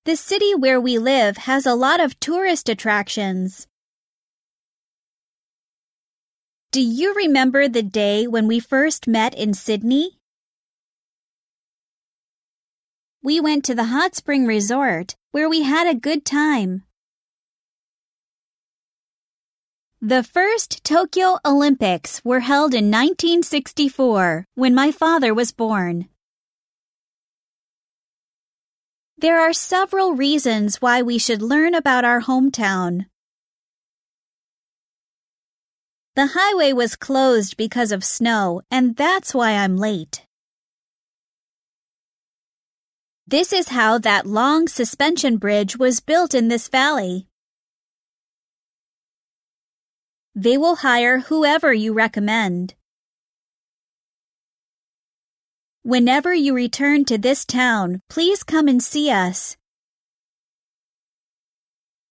The city where we live has a lot of tourist attractions. Do you remember the day when we first met in Sydney? We went to the hot spring resort where we had a good time. The first Tokyo Olympics were held in 1964 when my father was born. There are several reasons why we should learn about our hometown. The highway was closed because of snow, and that's why I'm late. This is how that long suspension bridge was built in this valley. They will hire whoever you recommend. Whenever you return to this town, please come and see us.